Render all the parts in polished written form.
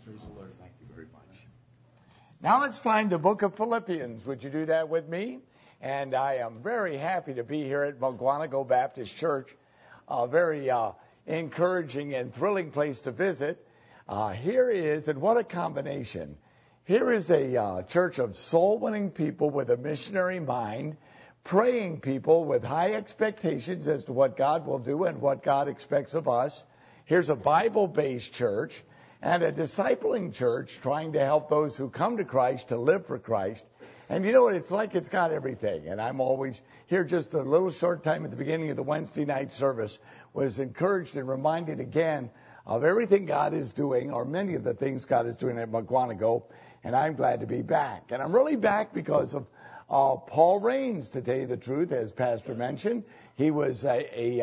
Praise the Lord. Thank you very much. Now let's find the book of Philippians. Would you do that with me? And I am very happy to be here at Mukwonago Baptist Church. A very encouraging and thrilling place to visit. Here is, and what a combination. Here is a church of soul-winning people with a missionary mind, praying people with high expectations as to what God will do and what God expects of us. Here's a Bible-based church and a discipling church trying to help those who come to Christ to live for Christ. And you know what it's like? It's got everything. And I'm always here just a little short time at the beginning of the Wednesday night service, was encouraged and reminded again of everything God is doing, or many of the things God is doing at Mukwonago. And I'm glad to be back. And I'm really back because of Paul Raines, to tell you the truth, as Pastor mentioned. He was he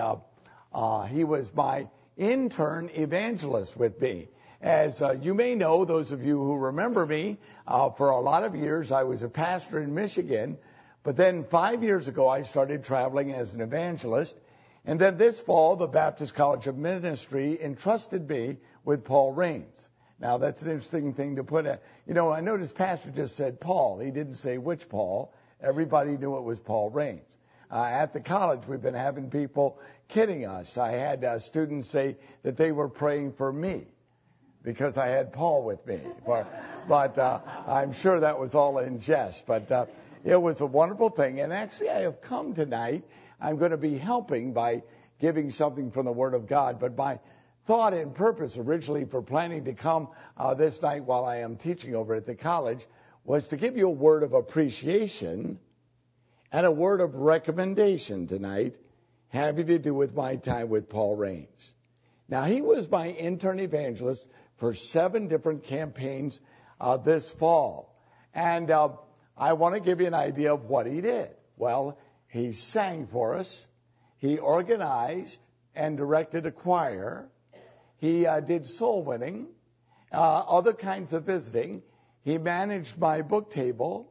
was my intern evangelist with me. As you may know, those of you who remember me, for a lot of years I was a pastor in Michigan, but then 5 years ago I started traveling as an evangelist, and then this fall the Baptist College of Ministry entrusted me with Paul Raines. Now that's an interesting thing to put in. You know, I noticed Pastor just said Paul. He didn't say which Paul. Everybody knew it was Paul Raines. At the college we've been having people kidding us. I had students say that they were praying for me, because I had Paul with me. But I'm sure that was all in jest. But it was a wonderful thing. And actually, I have come tonight. I'm going to be helping by giving something from the Word of God. But my thought and purpose originally for planning to come this night while I am teaching over at the college was to give you a word of appreciation and a word of recommendation tonight, having to do with my time with Paul Raines. Now, he was my intern evangelist for 7 different campaigns this fall. And I want to give you an idea of what he did. Well, he sang for us. He organized and directed a choir. He did soul winning, other kinds of visiting. He managed my book table.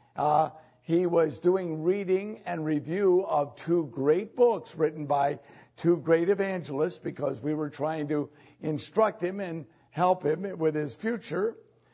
He was doing reading and review of 2 great books written by 2 great evangelists, because we were trying to instruct him and help him with his future.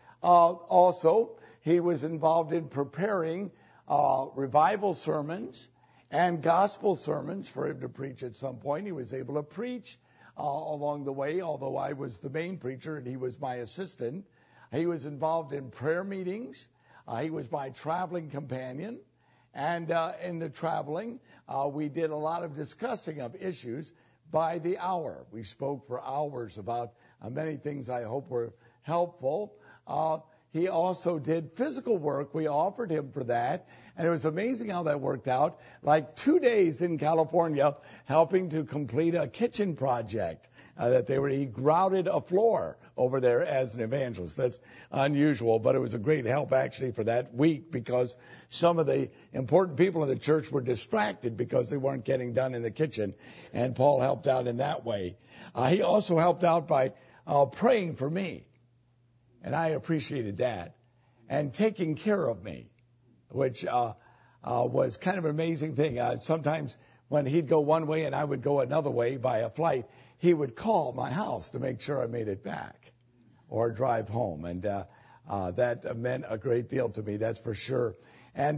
Also, he was involved in preparing revival sermons and gospel sermons for him to preach at some point. He was able to preach along the way, although I was the main preacher and he was my assistant. He was involved in prayer meetings. He was my traveling companion. And in the traveling, we did a lot of discussing of issues by the hour. We spoke for hours about many things I hope were helpful. He also did physical work. We offered him for that. And it was amazing how that worked out. Like 2 days in California helping to complete a kitchen project he grouted a floor over there as an evangelist. That's unusual, but it was a great help actually for that week, because some of the important people in the church were distracted because they weren't getting done in the kitchen, and Paul helped out in that way. He also helped out by praying for me, and I appreciated that, and taking care of me, which was kind of an amazing thing. Sometimes when he'd go one way and I would go another way by a flight, he would call my house to make sure I made it back or drive home. And that meant a great deal to me, that's for sure. And,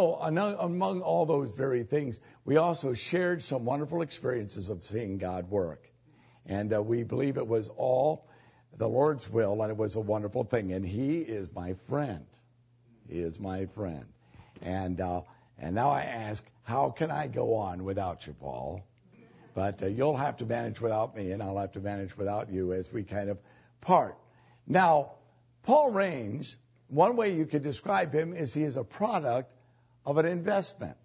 among all those very things, we also shared some wonderful experiences of seeing God work. And we believe it was all the Lord's will, and it was a wonderful thing. And he is my friend. He is my friend. And now I ask, how can I go on without you, Paul? But you'll have to manage without me, and I'll have to manage without you as we kind of part. Now, Paul Raines, one way you could describe him is he is a product of an investment.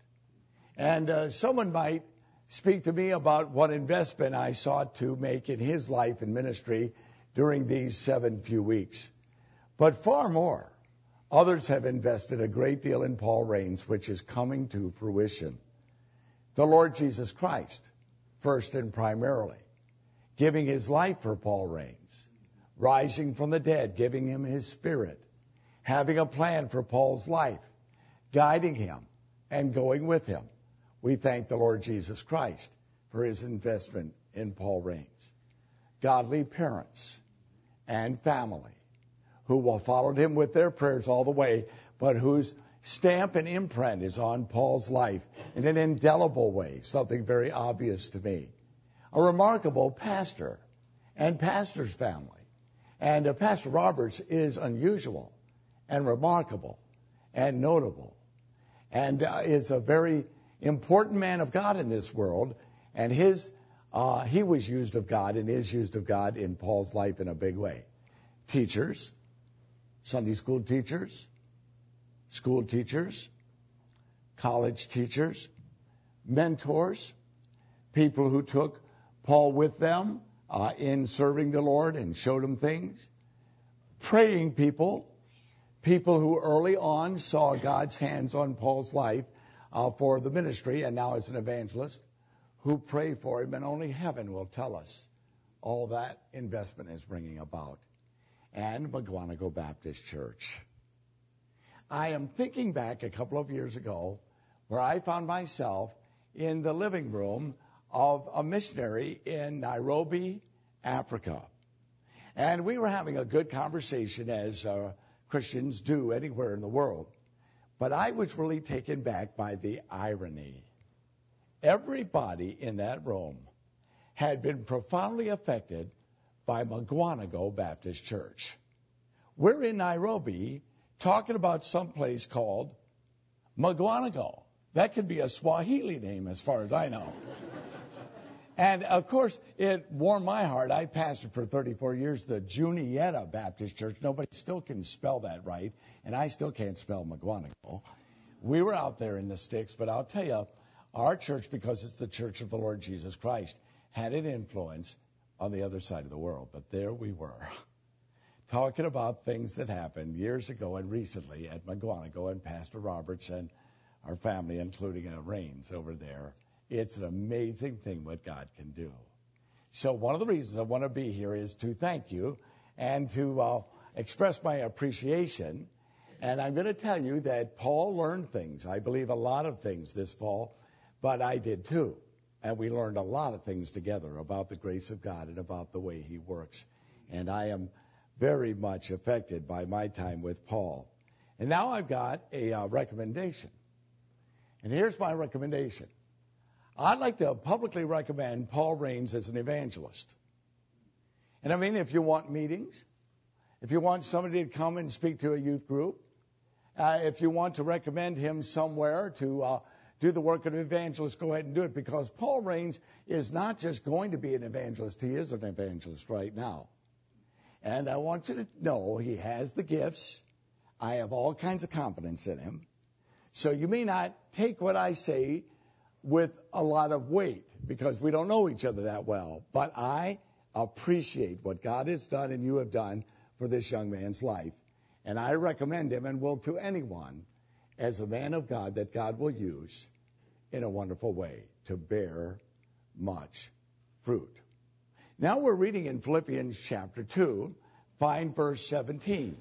And someone might speak to me about what investment I sought to make in his life and ministry during these 7 few weeks. But far more, others have invested a great deal in Paul Raines, which is coming to fruition. The Lord Jesus Christ, first and primarily, giving his life for Paul Raines, rising from the dead, giving him his Spirit, having a plan for Paul's life, guiding him and going with him. We thank the Lord Jesus Christ for his investment in Paul Raines. Godly parents and family who followed him with their prayers all the way, but whose stamp and imprint is on Paul's life in an indelible way, something very obvious to me. A remarkable pastor and pastor's family. And Pastor Roberts is unusual and remarkable and notable and is a very important man of God in this world. And he was used of God and is used of God in Paul's life in a big way. Teachers, Sunday school teachers, college teachers, mentors, people who took Paul with them in serving the Lord and showed him things, praying people who early on saw God's hands on Paul's life for the ministry and now as an evangelist, who pray for him, and only heaven will tell us all that investment is bringing about. And McGuanago Baptist Church. I am thinking back a couple of years ago where I found myself in the living room of a missionary in Nairobi, Africa. And we were having a good conversation, as Christians do anywhere in the world. But I was really taken back by the irony. Everybody in that room had been profoundly affected by McGuanago Baptist Church. We're in Nairobi talking about some place called McGuanago. That could be a Swahili name as far as I know. And, of course, it warmed my heart. I pastored for 34 years the Juniata Baptist Church. Nobody still can spell that right, and I still can't spell McGuanago. We were out there in the sticks, but I'll tell you, our church, because it's the church of the Lord Jesus Christ, had an influence on the other side of the world. But there we were, talking about things that happened years ago and recently at McGuanago, and Pastor Roberts and our family, including Rains over there. It's an amazing thing what God can do. So one of the reasons I want to be here is to thank you and to express my appreciation. And I'm going to tell you that Paul learned things. I believe a lot of things this fall, but I did too. And we learned a lot of things together about the grace of God and about the way he works. And I am very much affected by my time with Paul. And now I've got a recommendation. And here's my recommendation. I'd like to publicly recommend Paul Rains as an evangelist. And I mean, if you want meetings, if you want somebody to come and speak to a youth group, if you want to recommend him somewhere to do the work of an evangelist, go ahead and do it, because Paul Rains is not just going to be an evangelist. He is an evangelist right now. And I want you to know he has the gifts. I have all kinds of confidence in him. So you may not take what I say with a lot of weight, because we don't know each other that well. But I appreciate what God has done and you have done for this young man's life. And I recommend him, and will to anyone, as a man of God that God will use in a wonderful way to bear much fruit. Now we're reading in Philippians chapter 2, find verse 17.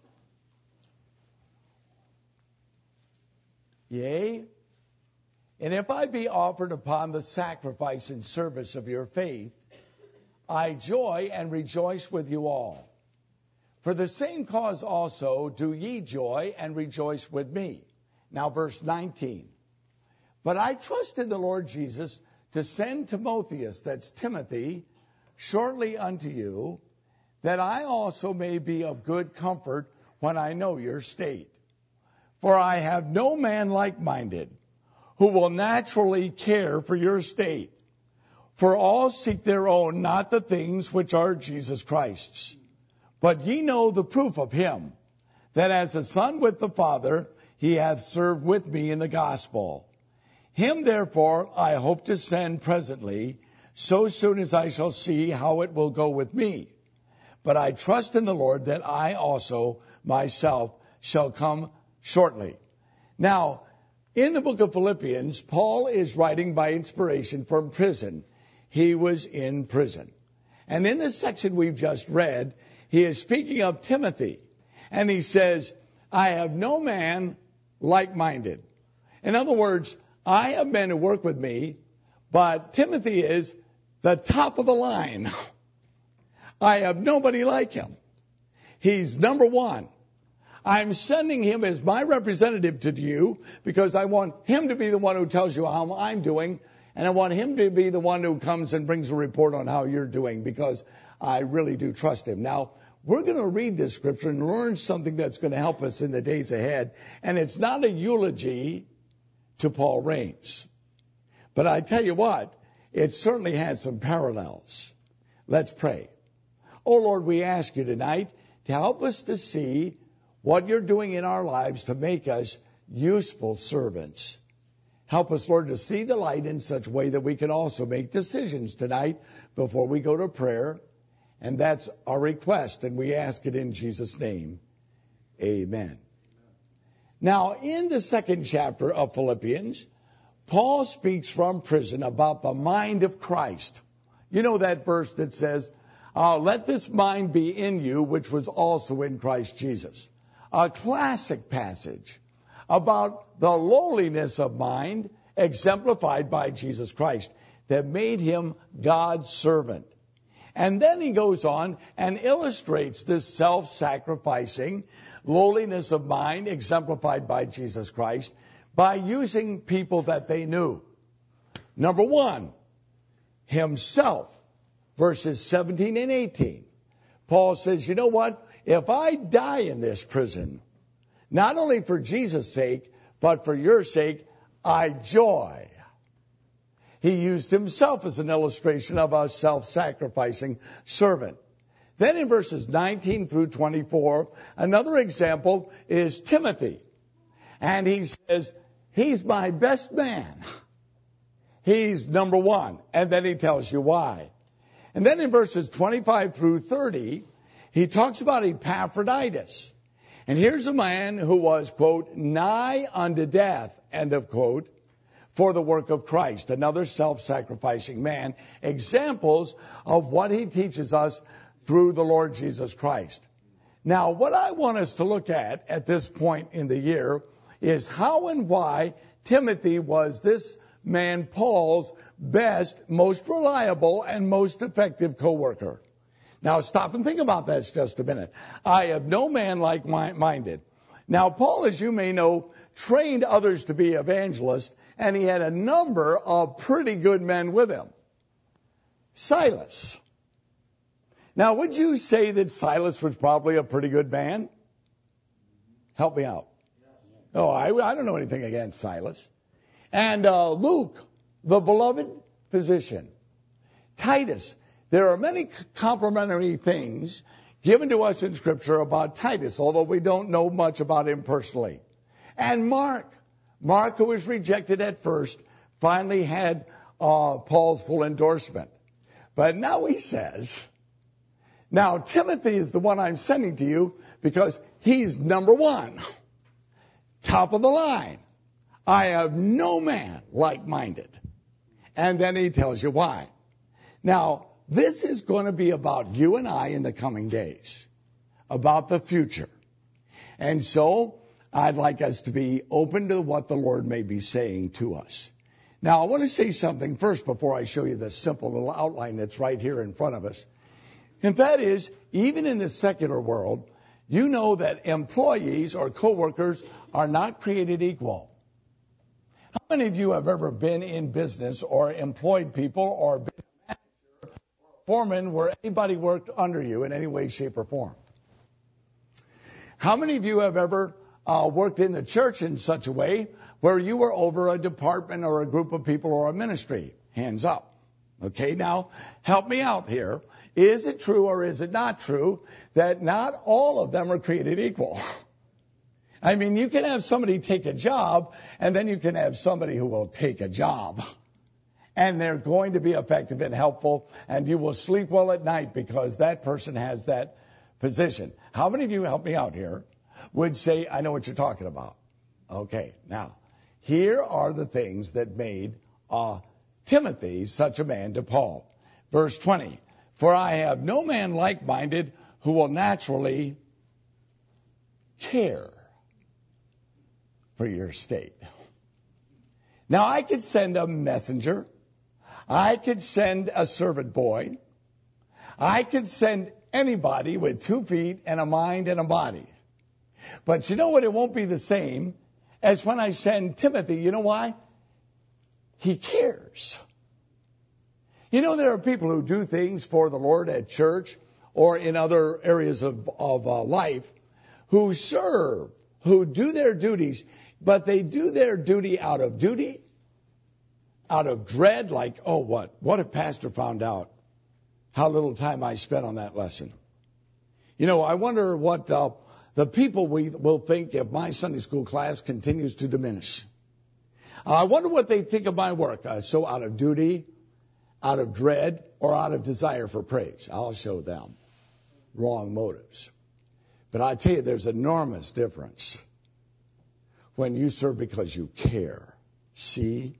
Yea, and if I be offered upon the sacrifice and service of your faith, I joy and rejoice with you all. For the same cause also do ye joy and rejoice with me. Now verse 19. But I trust in the Lord Jesus to send Timotheus, that's Timothy, shortly unto you, that I also may be of good comfort when I know your state. For I have no man like-minded, who will naturally care for your state. For all seek their own, not the things which are Jesus Christ's. But ye know the proof of him, that as a son with the Father, he hath served with me in the gospel. Him therefore I hope to send presently, so soon as I shall see how it will go with me. But I trust in the Lord that I also myself shall come shortly. Now, in the book of Philippians, Paul is writing by inspiration from prison. He was in prison. And in this section we've just read, he is speaking of Timothy. And he says, I have no man like-minded. In other words, I have men who work with me, but Timothy is the top of the line. I have nobody like him. He's number one. I'm sending him as my representative to you because I want him to be the one who tells you how I'm doing, and I want him to be the one who comes and brings a report on how you're doing because I really do trust him. Now, we're going to read this scripture and learn something that's going to help us in the days ahead, and it's not a eulogy to Paul Raines. But I tell you what, it certainly has some parallels. Let's pray. Oh, Lord, we ask you tonight to help us to see what you're doing in our lives to make us useful servants. Help us, Lord, to see the light in such a way that we can also make decisions tonight before we go to prayer. And that's our request, and we ask it in Jesus' name. Amen. Now, in the second chapter of Philippians, Paul speaks from prison about the mind of Christ. You know that verse that says, let this mind be in you, which was also in Christ Jesus. A classic passage about the lowliness of mind exemplified by Jesus Christ that made him God's servant. And then he goes on and illustrates this self-sacrificing lowliness of mind exemplified by Jesus Christ by using people that they knew. Number one, himself, verses 17 and 18. Paul says, you know what? If I die in this prison, not only for Jesus' sake, but for your sake, I joy. He used himself as an illustration of a self-sacrificing servant. Then in verses 19 through 24, another example is Timothy. And he says, he's my best man. He's number one. And then he tells you why. And then in verses 25 through 30, he talks about Epaphroditus. And here's a man who was, quote, nigh unto death, end of quote, for the work of Christ. Another self-sacrificing man. Examples of what he teaches us through the Lord Jesus Christ. Now, what I want us to look at this point in the year is how and why Timothy was this man Paul's best, most reliable, and most effective co-worker. Now, stop and think about that just a minute. I have no man like-minded. Now, Paul, as you may know, trained others to be evangelists, and he had a number of pretty good men with him. Silas. Now, would you say that Silas was probably a pretty good man? Help me out. Oh, I don't know anything against Silas. And Luke, the beloved physician. Titus. There are many complimentary things given to us in Scripture about Titus, although we don't know much about him personally. And Mark. Mark, who was rejected at first, finally had Paul's full endorsement. But now he says, now Timothy is the one I'm sending to you because he's number one. Top of the line. I have no man like-minded. And then he tells you why. Now, this is going to be about you and I in the coming days, about the future. And so I'd like us to be open to what the Lord may be saying to us. Now, I want to say something first before I show you the simple little outline that's right here in front of us. And that is, even in the secular world, you know that employees or coworkers are not created equal. How many of you have ever been in business or employed people or been a manager or a foreman where anybody worked under you in any way, shape, or form? How many of you have ever worked in the church in such a way where you were over a department or a group of people or a ministry? Hands up. Okay, now help me out here. Is it true or is it not true that not all of them are created equal? I mean, you can have somebody take a job, and then you can have somebody who will take a job. And they're going to be effective and helpful, and you will sleep well at night because that person has that position. How many of you, help me out here, would say, I know what you're talking about? Okay, now, here are the things that made Timothy such a man to Paul. Verse 20, for I have no man like-minded who will naturally care for your state. Now, I could send a messenger. I could send a servant boy. I could send anybody with 2 feet and a mind and a body. But you know what? It won't be the same as when I send Timothy. You know why? He cares. You know, there are people who do things for the Lord at church or in other areas of life who serve, who do their duties, but they do their duty, out of dread, like, oh, what if Pastor found out how little time I spent on that lesson? You know, I wonder what the people will think if my Sunday school class continues to diminish. I wonder what they think of my work. So out of duty, out of dread, or out of desire for praise. I'll show them wrong motives. But I tell you, there's enormous difference when you serve because you care. C-A-R-E.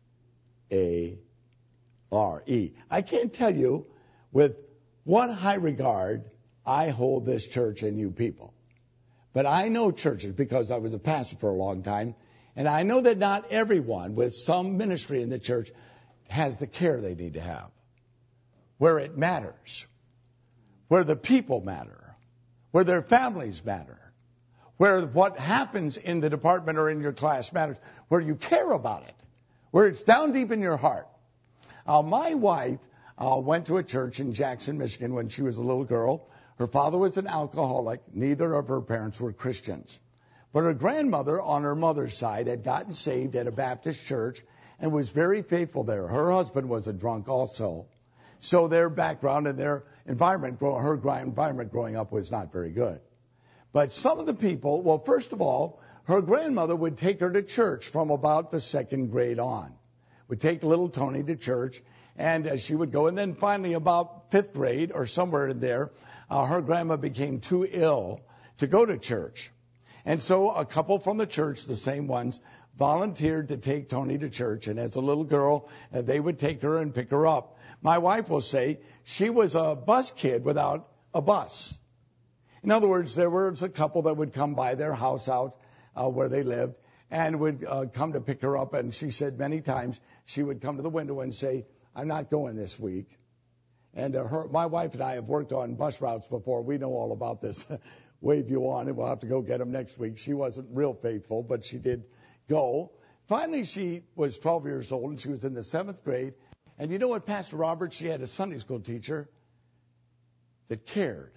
I can't tell you with what high regard I hold this church and you people. But I know churches because I was a pastor for a long time, and I know that not everyone with some ministry in the church has the care they need to have. Where it matters. Where the people matter. Where their families matter. Where what happens in the department or in your class matters. Where you care about it. Where it's down deep in your heart. My wife went to a church in Jackson, Michigan when she was a little girl. Her father was an alcoholic. Neither of her parents were Christians. But her grandmother on her mother's side had gotten saved at a Baptist church and was very faithful there. Her husband was a drunk also. So their background and their environment, her environment growing up was not very good. But some of the people, well, first of all, her grandmother would take her to church from about the 2nd grade on. Would take little Tony to church, and she would go. And then finally about 5th grade or somewhere in there, her grandma became too ill to go to church. And so a couple from the church, the same ones, volunteered to take Tony to church. And as a little girl, they would take her and pick her up. My wife will say she was a bus kid without a bus. In other words, there was a couple that would come by their house out where they lived and would come to pick her up. And she said many times she would come to the window and say, I'm not going this week. And my wife and I have worked on bus routes before. We know all about this. Wave you on, and we'll have to go get them next week. She wasn't real faithful, but she did go. Finally, she was 12 years old, and she was in the 7th grade. And you know what, Pastor Robert? She had a Sunday school teacher that cared.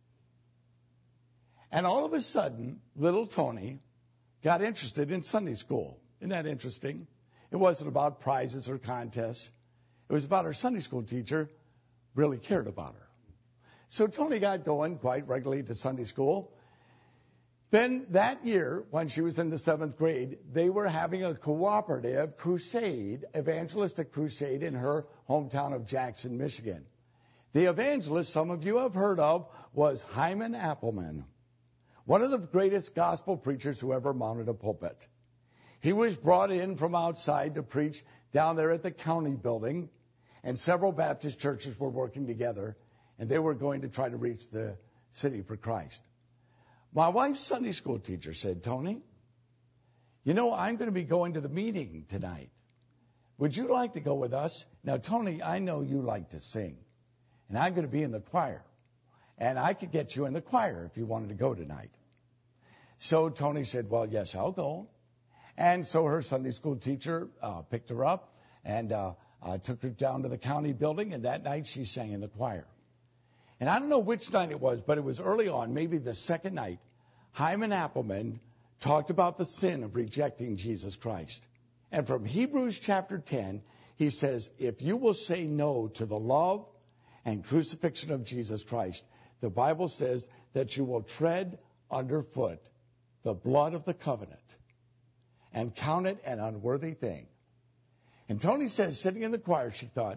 And all of a sudden, little Tony got interested in Sunday school. Isn't that interesting? It wasn't about prizes or contests. It was about her Sunday school teacher really cared about her. So Tony got going quite regularly to Sunday school. Then that year, when she was in the 7th grade, they were having a cooperative crusade, evangelistic crusade in her hometown of Jackson, Michigan. The evangelist, some of you have heard of, was Hyman Appleman, one of the greatest gospel preachers who ever mounted a pulpit. He was brought in from outside to preach down there at the county building, and several Baptist churches were working together, and they were going to try to reach the city for Christ. My wife's Sunday school teacher said, Tony, you know, I'm going to be going to the meeting tonight. Would you like to go with us? Now, Tony, I know you like to sing, and I'm going to be in the choir, and I could get you in the choir if you wanted to go tonight. So Tony said, well, yes, I'll go. And so her Sunday school teacher picked her up and took her down to the county building, and that night she sang in the choir. And I don't know which night it was, but it was early on, maybe the second night. Hyman Appleman talked about the sin of rejecting Jesus Christ. And from Hebrews chapter 10, he says, if you will say no to the love and crucifixion of Jesus Christ, the Bible says that you will tread underfoot the blood of the covenant and count it an unworthy thing. And Tony says, sitting in the choir, she thought,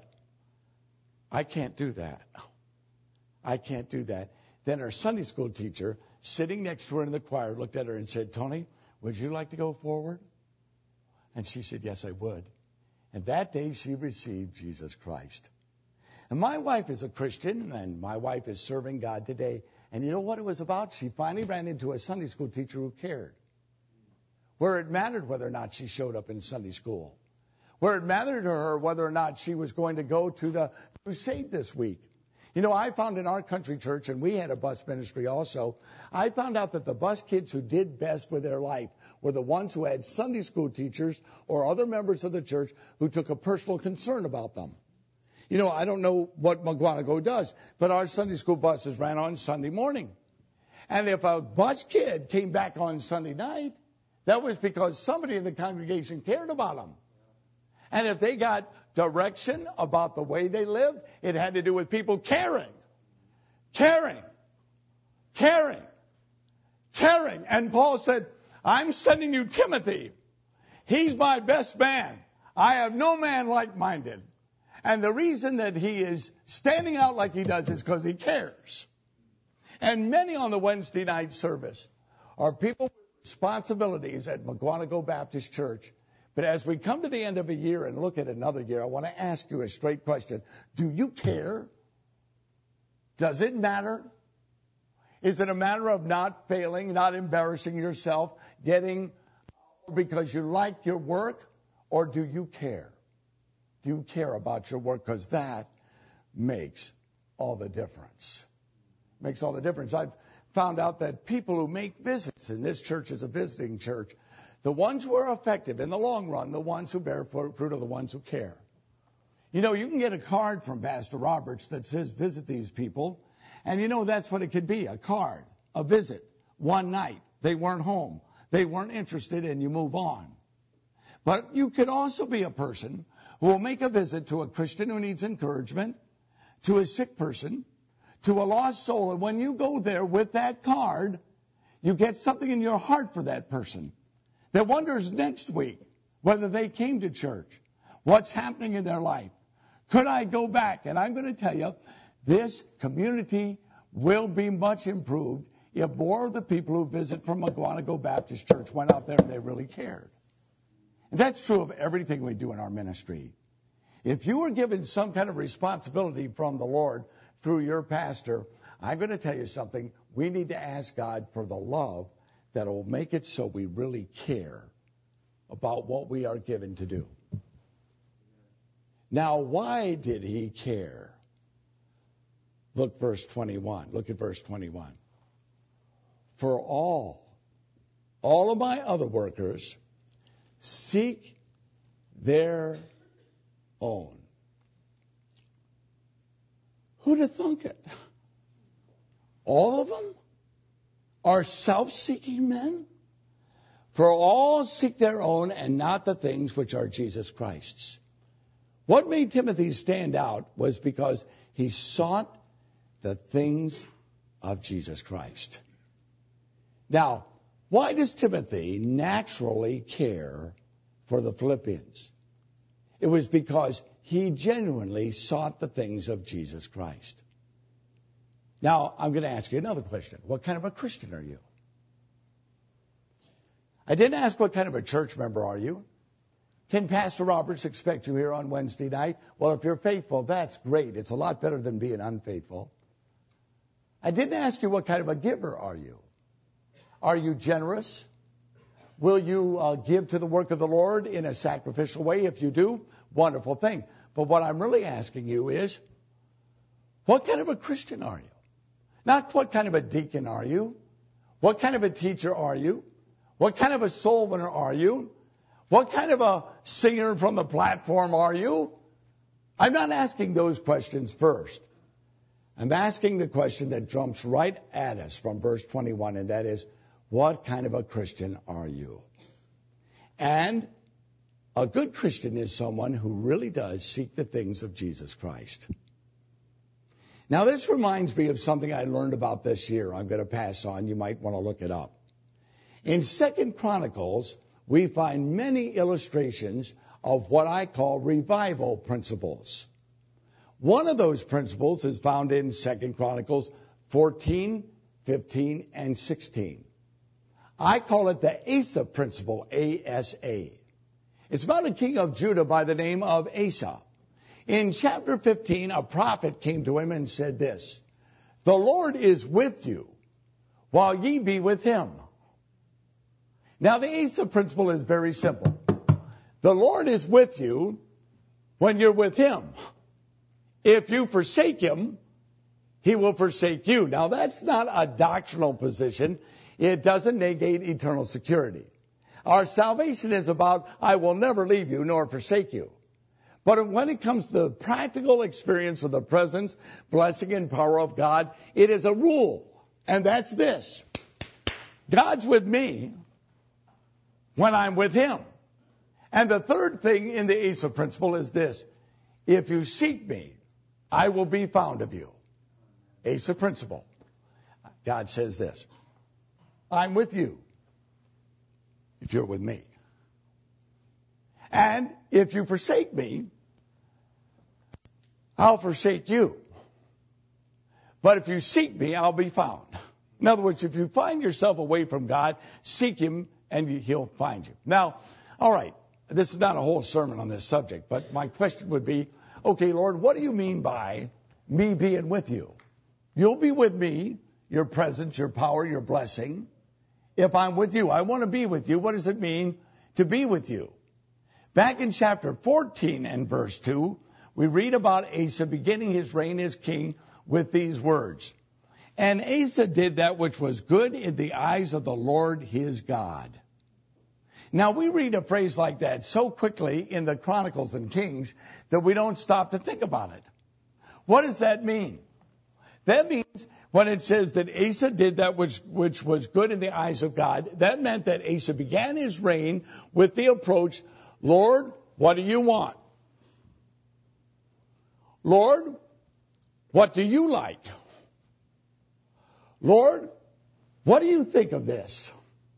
I can't do that. I can't do that. Then her Sunday school teacher, sitting next to her in the choir, looked at her and said, Tony, would you like to go forward? And she said, yes, I would. And that day she received Jesus Christ. And my wife is a Christian, and my wife is serving God today. And you know what it was about? She finally ran into a Sunday school teacher who cared. Where it mattered whether or not she showed up in Sunday school. Where it mattered to her whether or not she was going to go to the crusade this week. You know, I found in our country church, and we had a bus ministry also, I found out that the bus kids who did best with their life were the ones who had Sunday school teachers or other members of the church who took a personal concern about them. You know, I don't know what McGuanago does, but our Sunday school buses ran on Sunday morning. And if a bus kid came back on Sunday night, that was because somebody in the congregation cared about them. And if they got direction about the way they lived, it had to do with people caring. And Paul said, I'm sending you Timothy. He's my best man. I have no man like-minded. And the reason that he is standing out like he does is because he cares. And many on the Wednesday night service are people with responsibilities at McGuanago Baptist Church. But as we come to the end of a year and look at another year, I want to ask you a straight question. Do you care? Does it matter? Is it a matter of not failing, not embarrassing yourself, getting because you like your work? Or do you care? Do you care about your work? Because that makes all the difference. Makes all the difference. I've found out that people who make visits, and this church is a visiting church, the ones who are effective in the long run, the ones who bear fruit are the ones who care. You know, you can get a card from Pastor Roberts that says visit these people. And you know, that's what it could be, a card, a visit, one night. They weren't home. They weren't interested, and you move on. But you could also be a person who will make a visit to a Christian who needs encouragement, to a sick person, to a lost soul. And when you go there with that card, you get something in your heart for that person that wonders next week whether they came to church, what's happening in their life. Could I go back? And I'm going to tell you, this community will be much improved if more of the people who visit from McGuanago Baptist Church went out there and they really cared. And that's true of everything we do in our ministry. If you were given some kind of responsibility from the Lord through your pastor, I'm going to tell you something. We need to ask God for the love that will make it so we really care about what we are given to do. Now, why did he care? Look verse 21. Look at verse 21. For all of my other workers seek their own. Who'd have thunk it? All of them are self-seeking men? For all seek their own and not the things which are Jesus Christ's. What made Timothy stand out was because he sought the things of Jesus Christ. Now, why does Timothy naturally care for the Philippians? It was because he genuinely sought the things of Jesus Christ. Now, I'm going to ask you another question. What kind of a Christian are you? I didn't ask what kind of a church member are you. Can Pastor Roberts expect you here on Wednesday night? Well, if you're faithful, that's great. It's a lot better than being unfaithful. I didn't ask you what kind of a giver are you. Are you generous? Will you give to the work of the Lord in a sacrificial way? If you do, wonderful thing. But what I'm really asking you is, what kind of a Christian are you? Not what kind of a deacon are you? What kind of a teacher are you? What kind of a soul winner are you? What kind of a singer from the platform are you? I'm not asking those questions first. I'm asking the question that jumps right at us from verse 21, and that is, what kind of a Christian are you? And a good Christian is someone who really does seek the things of Jesus Christ. Now, this reminds me of something I learned about this year. I'm going to pass on. You might want to look it up. In 2 Chronicles, we find many illustrations of what I call revival principles. One of those principles is found in 2 Chronicles 14, 15, and 16. I call it the Asa principle, A-S-A. It's about a king of Judah by the name of Asa. In chapter 15, a prophet came to him and said this, "The Lord is with you, while ye be with him." Now, the Asa principle is very simple. The Lord is with you when you're with him. If you forsake him, He will forsake you. Now, that's not a doctrinal position. It doesn't negate eternal security. Our salvation is about, I will never leave you nor forsake you. But when it comes to the practical experience of the presence, blessing, and power of God, it is a rule. And that's this. God's with me when I'm with him. And the third thing in the Asa principle is this. If you seek me, I will be found of you. Asa principle. God says this. I'm with you if you're with me. And if you forsake me, I'll forsake you. But if you seek me, I'll be found. In other words, if you find yourself away from God, seek him and he'll find you. Now, all right, this is not a whole sermon on this subject, but my question would be, okay, Lord, what do you mean by me being with you? You'll be with me, your presence, your power, your blessing. If I'm with you, I want to be with you. What does it mean to be with you? Back in chapter 14 and verse 2, we read about Asa beginning his reign as king with these words. And Asa did that which was good in the eyes of the Lord his God. Now, we read a phrase like that so quickly in the Chronicles and Kings that we don't stop to think about it. What does that mean? That means when it says that Asa did that which was good in the eyes of God, that meant that Asa began his reign with the approach, Lord, what do you want? Lord, what do you like? Lord, what do you think of this?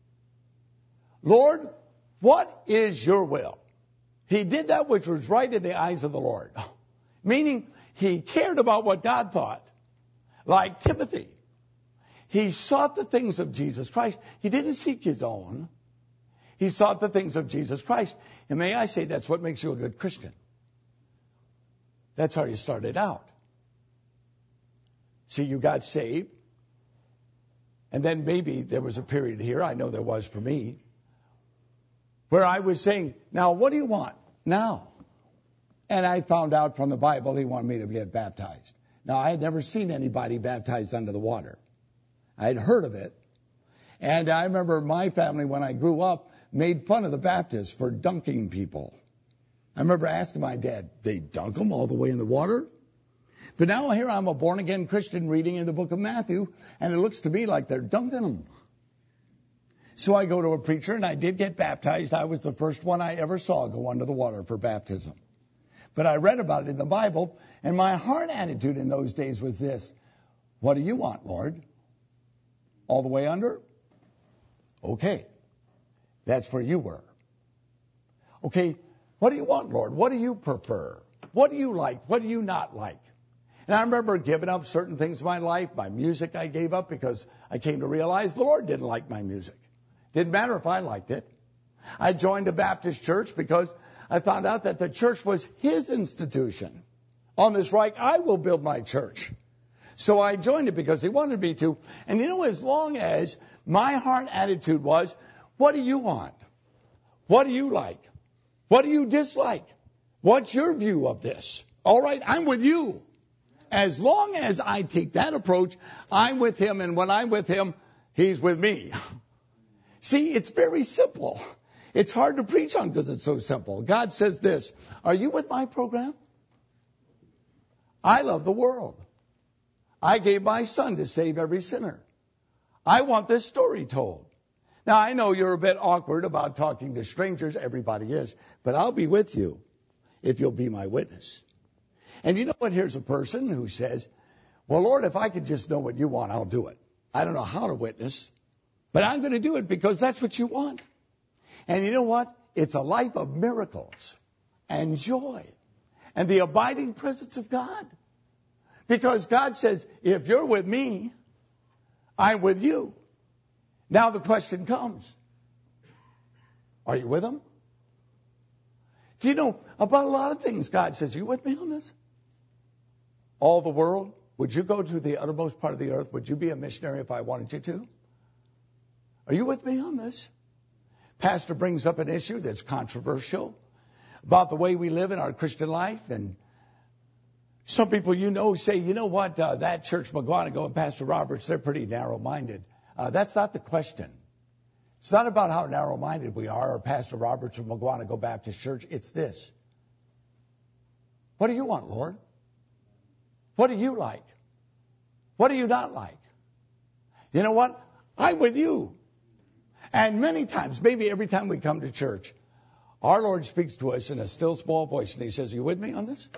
Lord, what is your will? He did that which was right in the eyes of the Lord. Meaning, he cared about what God thought. Like Timothy. He sought the things of Jesus Christ. He didn't seek his own. He sought the things of Jesus Christ. And may I say, that's what makes you a good Christian. That's how you started out. See, you got saved. And then maybe there was a period here, I know there was for me, where I was saying, now what do you want now? And I found out from the Bible he wanted me to get baptized. Now, I had never seen anybody baptized under the water. I had heard of it. And I remember my family, when I grew up, made fun of the Baptists for dunking people. I remember asking my dad, they dunk them all the way in the water? But now here I'm a born-again Christian reading in the book of Matthew, and it looks to me like they're dunking them. So I go to a preacher, and I did get baptized. I was the first one I ever saw go under the water for baptism. But I read about it in the Bible, and my heart attitude in those days was this. What do you want, Lord? All the way under? Okay. That's where you were. Okay, what do you want, Lord? What do you prefer? What do you like? What do you not like? And I remember giving up certain things in my life. My music I gave up because I came to realize the Lord didn't like my music. Didn't matter if I liked it. I joined a Baptist church because I found out that the church was his institution. On this right, I will build my church. So I joined it because he wanted me to. And you know, as long as my heart attitude was, what do you want? What do you like? What do you dislike? What's your view of this? All right, I'm with you. As long as I take that approach, I'm with him. And when I'm with him, he's with me. See, it's very simple. It's hard to preach on because it's so simple. God says this, are you with my program? I love the world. I gave my son to save every sinner. I want this story told. Now, I know you're a bit awkward about talking to strangers. Everybody is. But I'll be with you if you'll be my witness. And you know what? Here's a person who says, well, Lord, if I could just know what you want, I'll do it. I don't know how to witness, but I'm going to do it because that's what you want. And you know what? It's a life of miracles and joy and the abiding presence of God. Because God says, if you're with me, I'm with you. Now the question comes, are you with him? Do you know about a lot of things God says, are you with me on this? All the world, would you go to the uttermost part of the earth? Would you be a missionary if I wanted you to? Are you with me on this? Pastor brings up an issue that's controversial about the way we live in our Christian life and Some people say, you know what, that church, McGuanago and Pastor Roberts, they're pretty narrow-minded. That's not the question. It's not about how narrow-minded we are, or Pastor Roberts or McGuanago Baptist Church. It's this. What do you want, Lord? What do you like? What do you not like? You know what? I'm with you. And many times, maybe every time we come to church, our Lord speaks to us in a still small voice, and he says, are you with me on this?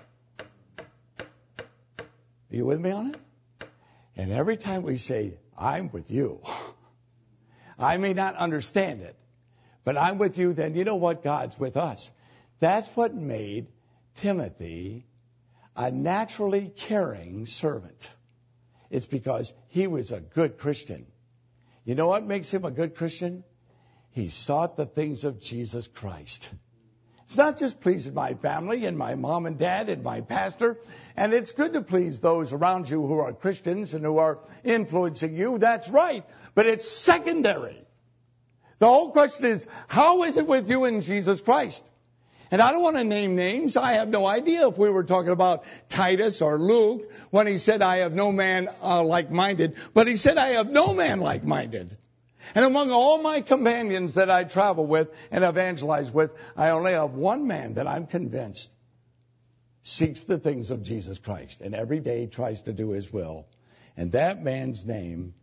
Are you with me on it? And every time we say, I'm with you, I may not understand it, but I'm with you, then you know what? God's with us. That's what made Timothy a naturally caring servant. It's because he was a good Christian. You know what makes him a good Christian? He sought the things of Jesus Christ. It's not just pleasing my family and my mom and dad and my pastor. And it's good to please those around you who are Christians and who are influencing you. That's right. But it's secondary. The whole question is, how is it with you in Jesus Christ? And I don't want to name names. I have no idea if we were talking about Titus or Luke when he said, I have no man like-minded. But he said, I have no man like-minded. And among all my companions that I travel with and evangelize with, I only have one man that I'm convinced seeks the things of Jesus Christ and every day tries to do his will. And that man's name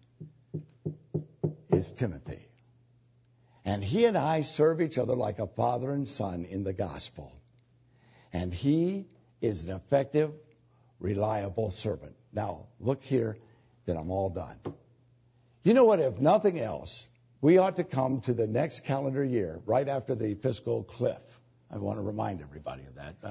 is Timothy. And he and I serve each other like a father and son in the gospel. And he is an effective, reliable servant. Now, look here, that I'm all done. You know what? If nothing else, we ought to come to the next calendar year, right after the fiscal cliff. I want to remind everybody of that.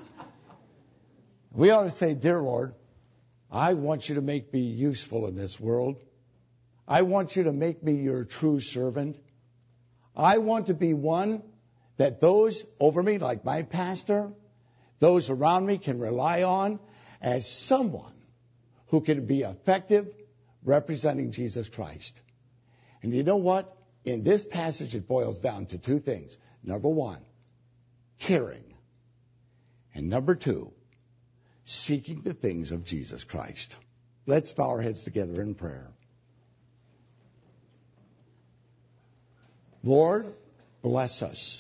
We ought to say, dear Lord, I want you to make me useful in this world. I want you to make me your true servant. I want to be one that those over me, like my pastor, those around me can rely on as someone who can be effective representing Jesus Christ. And you know what? In this passage, it boils down to two things. Number one, caring. And number two, seeking the things of Jesus Christ. Let's bow our heads together in prayer. Lord, bless us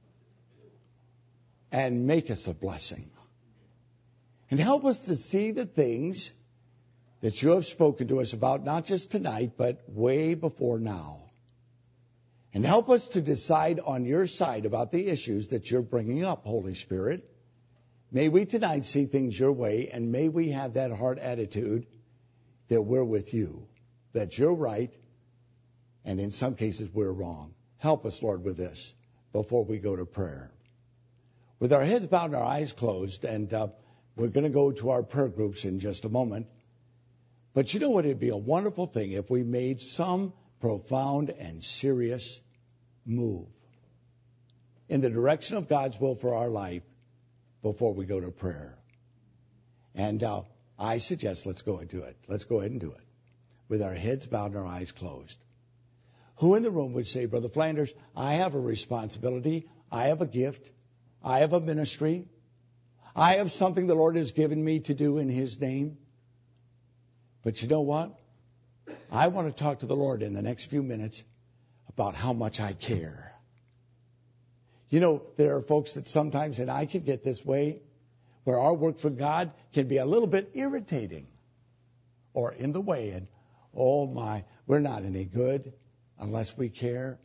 and make us a blessing. And help us to see the things that you have spoken to us about, not just tonight, but way before now. And help us to decide on your side about the issues that you're bringing up, Holy Spirit. May we tonight see things your way, and may we have that heart attitude that we're with you, that you're right, and in some cases we're wrong. Help us, Lord, with this before we go to prayer. With our heads bowed and our eyes closed, and we're going to go to our prayer groups in just a moment. But you know what? It'd be a wonderful thing if we made some profound and serious move in the direction of God's will for our life before we go to prayer. And I suggest let's go and do it. Let's go ahead and do it with our heads bowed and our eyes closed. Who in the room would say, Brother Flanders, I have a responsibility, I have a gift, I have a ministry, I have something the Lord has given me to do in His name. But you know what? I want to talk to the Lord in the next few minutes about how much I care. You know, there are folks that sometimes, and I can get this way, where our work for God can be a little bit irritating or in the way. And, oh my, we're not any good unless we care.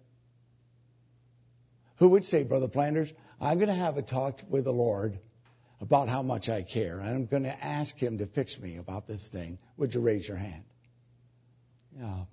Who would say, Brother Flanders, I'm going to have a talk with the Lord about how much I care, and I'm going to ask Him to fix me about this thing. Would you raise your hand? Yeah.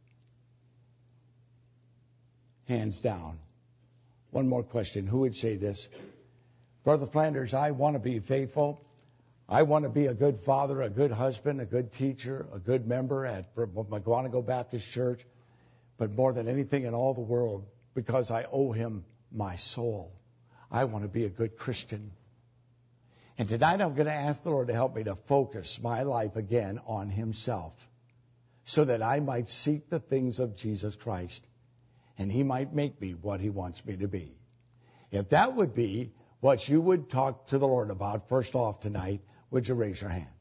Hands down. One more question. Who would say this? Brother Flanders, I want to be faithful. I want to be a good father, a good husband, a good teacher, a good member at McGuanago Baptist Church. But more than anything in all the world, because I owe Him my soul, I want to be a good Christian. And tonight I'm going to ask the Lord to help me to focus my life again on Himself so that I might seek the things of Jesus Christ and He might make me what He wants me to be. If that would be what you would talk to the Lord about first off tonight, Would you raise your hand?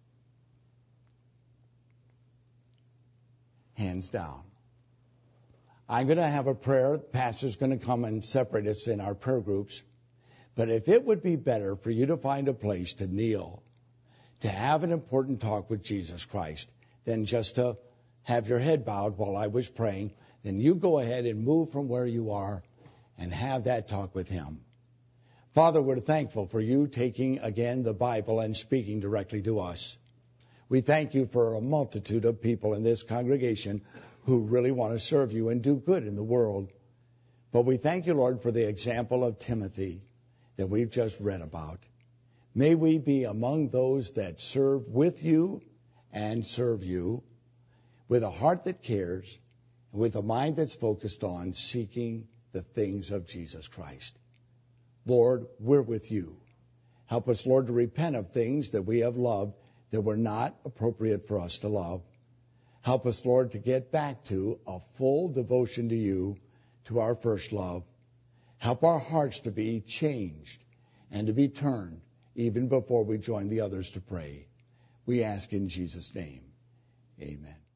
Hands down. I'm going to have a prayer. The pastor's going to come and separate us in our prayer groups. But if it would be better for you to find a place to kneel, to have an important talk with Jesus Christ, than just to have your head bowed while I was praying, then you go ahead and move from where you are and have that talk with him. Father, we're thankful for you taking again the Bible and speaking directly to us. We thank you for a multitude of people in this congregation who really want to serve you and do good in the world. But we thank you, Lord, for the example of Timothy that we've just read about. May we be among those that serve with you and serve you with a heart that cares, with a mind that's focused on seeking the things of Jesus Christ. Lord, we're with you. Help us, Lord, to repent of things that we have loved that were not appropriate for us to love. Help us, Lord, to get back to a full devotion to you, to our first love. Help our hearts to be changed and to be turned even before we join the others to pray. We ask in Jesus' name. Amen.